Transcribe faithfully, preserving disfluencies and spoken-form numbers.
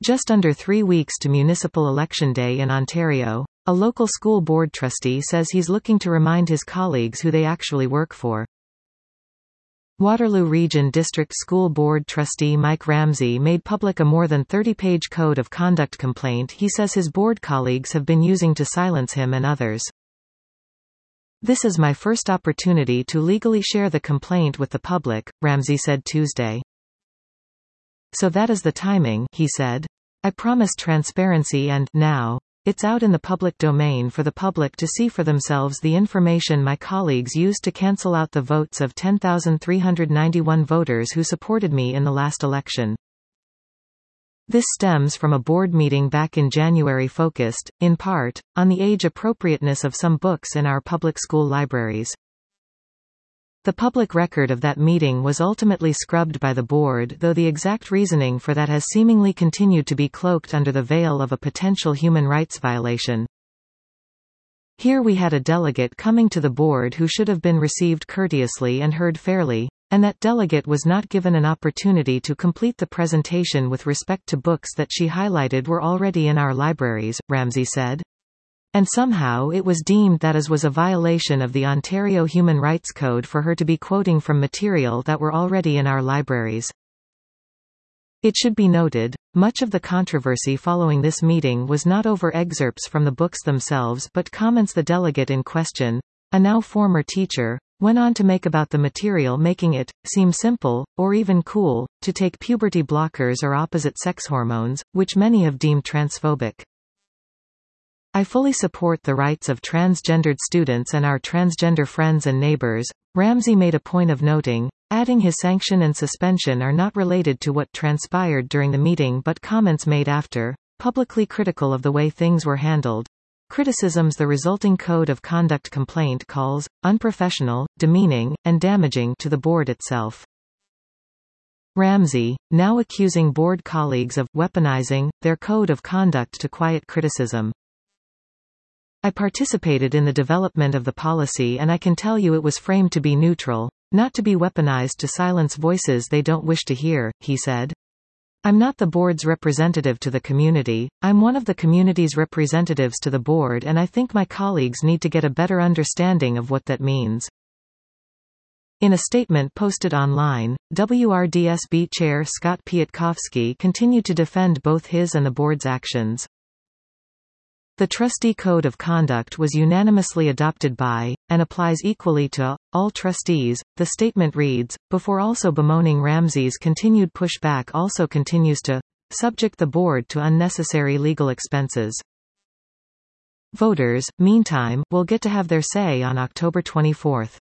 Just under three weeks to municipal election day in Ontario, a local school board trustee says he's looking to remind his colleagues who they actually work for. Waterloo Region District School Board trustee Mike Ramsey made public a more than thirty-page code of conduct complaint he says his board colleagues have been using to silence him and others. "This is my first opportunity to legally share the complaint with the public," Ramsey said Tuesday. "So that is the timing," he said. "I promised transparency and, now, it's out in the public domain for the public to see for themselves the information my colleagues used to cancel out the votes of ten thousand three hundred ninety-one voters who supported me in the last election." This stems from a board meeting back in January focused, in part, on the age appropriateness of some books in our public school libraries. The public record of that meeting was ultimately scrubbed by the board, though the exact reasoning for that has seemingly continued to be cloaked under the veil of a potential human rights violation. "Here we had a delegate coming to the board who should have been received courteously and heard fairly, and that delegate was not given an opportunity to complete the presentation with respect to books that she highlighted were already in our libraries," Ramsey said. "And somehow it was deemed that as was a violation of the Ontario Human Rights Code for her to be quoting from material that were already in our libraries." It should be noted, much of the controversy following this meeting was not over excerpts from the books themselves but comments the delegate in question, a now former teacher, went on to make about the material, making it seem simple, or even cool, to take puberty blockers or opposite-sex hormones, which many have deemed transphobic. "I fully support the rights of transgendered students and our transgender friends and neighbors," Ramsey made a point of noting, adding his sanction and suspension are not related to what transpired during the meeting but comments made after, publicly critical of the way things were handled. Criticisms the resulting code of conduct complaint calls unprofessional, demeaning, and damaging to the board itself. Ramsey, now accusing board colleagues of weaponizing their code of conduct to quiet criticism. "I participated in the development of the policy and I can tell you it was framed to be neutral, not to be weaponized to silence voices they don't wish to hear," he said. "I'm not the board's representative to the community, I'm one of the community's representatives to the board and I think my colleagues need to get a better understanding of what that means." In a statement posted online, W R D S B Chair Scott Piatkowski continued to defend both his and the board's actions. "The trustee code of conduct was unanimously adopted by, and applies equally to, all trustees," the statement reads, before also bemoaning Ramsey's continued pushback also continues to subject the board to unnecessary legal expenses. Voters, meantime, will get to have their say on October twenty-fourth.